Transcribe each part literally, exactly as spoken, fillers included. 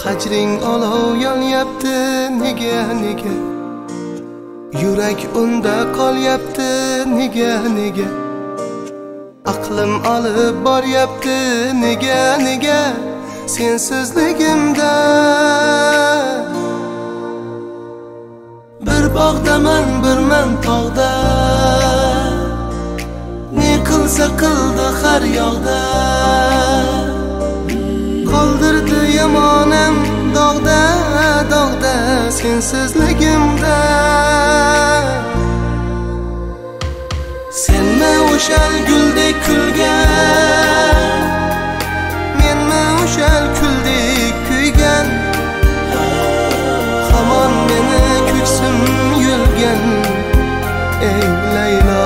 Hajring olov yonyapti nega nega, yurak unda qolyapti nega nega, aqlim olib boryapti nega nega sensizligimda. Bir bog'daman birman tog'da, ne qilsa qildi har yoqda, qoldirdi yomonim dog'da dog'da sensizligimda. Senmi o'shal guldek kulgan, menmi o'shal kuldek kuygan, hamon meni ko'ksim yulgan ey Laylo.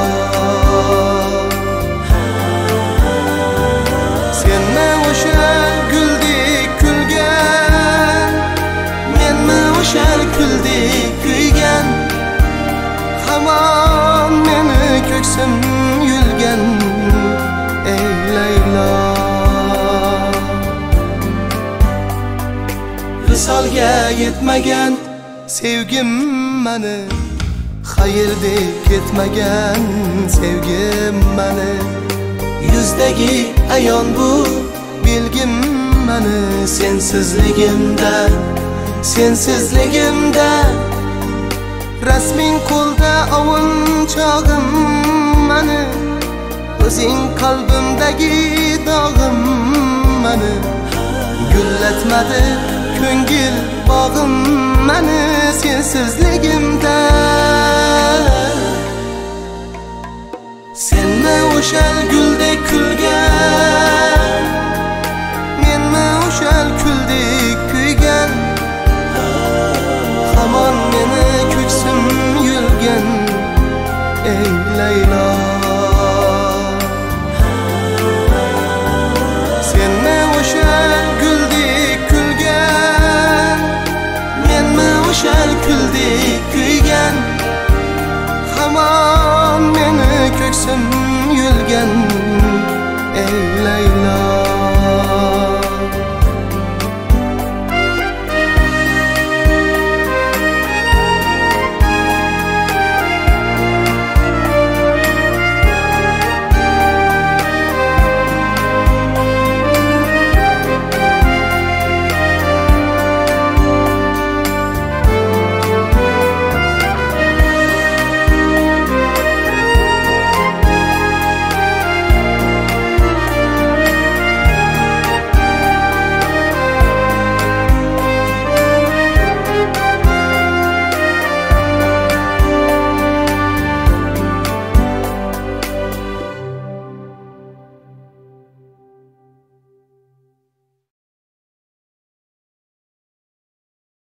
Senmi o'shal guldek kulgan, menmi o'shal kuldek kuygan, hamon meni ko'ksim yulgan ey Laylo. Visolga yetmagan sevgim mani, xayrdek ketmagan sevgim mani, yuzdagi ayon bu bilgim mani. Sensizligimda, sensizligimda, rasming qo'lda ovunchog'im mani, o'zing qalbimdagi dog'im mani, gullatmadi ko'ngil bog'im mani sensizligimda. Senmi o'shal guldek kulgan, menmi o'shal kuldek kuygan, hamon meni ko'ksim yulgan ey Laylo. Senmi o'shal guldek kulgan, menmi o'shal kuldek kuygan, hamon meni ko'ksim yulgan ey Laylo.